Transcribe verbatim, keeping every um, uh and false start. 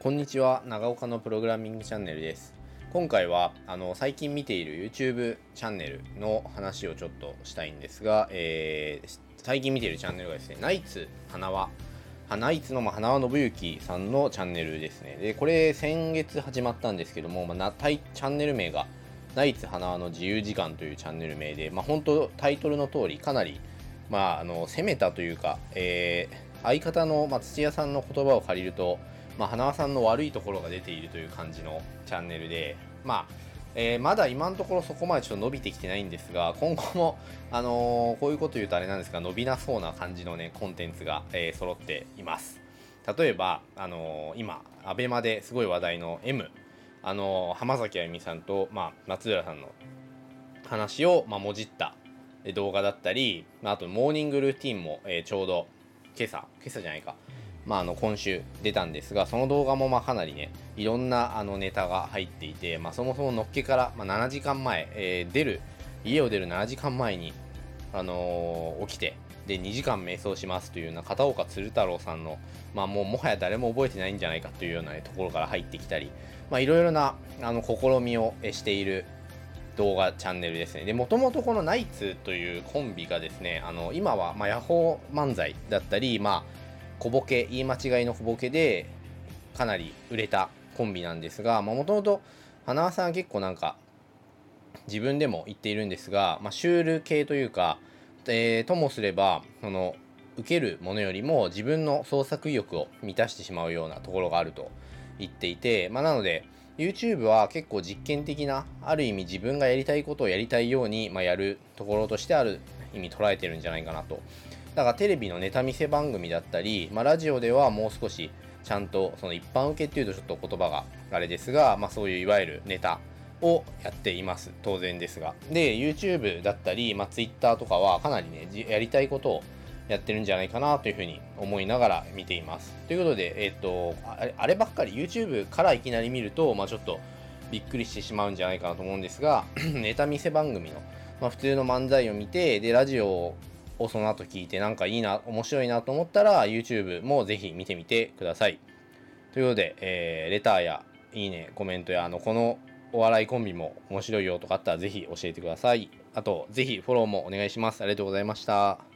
こんにちは、長岡のプログラミングチャンネルです。今回はあの最近見ている YouTube チャンネルの話をちょっとしたいんですが、えー、最近見ているチャンネルがですね、ナイツ花輪、ナイツの花輪信之さんのチャンネルですね。で、これ先月始まったんですけども、まあ、なタイチャンネル名がナイツ花輪の自由時間というチャンネル名で、まあ、本当タイトルの通りかなり、まあ、あの攻めたというか、えー、相方の、まあ、土屋さんの言葉を借りると、まあ、花輪さんの悪いところが出ているという感じのチャンネルで、まあえー、まだ今のところそこまでちょっと伸びてきてないんですが、今後も、あのー、こういうこと言うとあれなんですが、伸びなそうな感じのね、コンテンツが、えー、揃っています。例えば、あのー、今、アベマですごい話題の M、あのー、浜崎あゆみさんと、まあ、松浦さんの話を、まあ、もじった動画だったり、まあ、あと、モーニングルーティンも、えー、ちょうど、今朝、今朝じゃないか、まあ、あの今週出たんですが、その動画もまあかなりね、いろんなあのネタが入っていて、まあ、そもそものっけから、まあ、ななじかんまえ、えー、出る、家を出るななじかんまえに、あのー、起きて、で、にじかん瞑想しますというような片岡鶴太郎さんの、まあもうもはや誰も覚えてないんじゃないかというような、ね、ところから入ってきたり、まあいろいろなあの試みをしている動画チャンネルですね。で、もともとこのナイツというコンビがですね、あの、今は、まあ、ヤホー漫才だったり、まあ、小ボケ、言い間違いの小ボケで、かなり売れたコンビなんですが、もともと、花輪さんは結構なんか、自分でも言っているんですが、まあ、シュール系というか、えー、ともすれば、その、受けるものよりも自分の創作意欲を満たしてしまうようなところがあると言っていて、まあ、なので、YouTube は結構実験的な、ある意味自分がやりたいことをやりたいように、まあ、やるところとしてある意味捉えてるんじゃないかなと。だからテレビのネタ見せ番組だったり、まあ、ラジオではもう少しちゃんとその一般受けっていうとちょっと言葉があれですが、まあ、そういういわゆるネタをやっています。当然ですが。で、YouTube だったり、まあ、Twitter とかはかなりね、やりたいことをやってるんじゃないかなというふうに思いながら見ています。ということで、えっと、あれあればっかり YouTube からいきなり見ると、まあ、ちょっとびっくりしてしまうんじゃないかなと思うんですが、ネタ見せ番組の、まあ、普通の漫才を見て、で、ラジオをその後聞いてなんかいいな、面白いなと思ったら、YouTube もぜひ見てみてください。ということで、えー、レターやいいね、コメントや、あの、このお笑いコンビも面白いよとかあったらぜひ教えてください。あと、ぜひフォローもお願いします。ありがとうございました。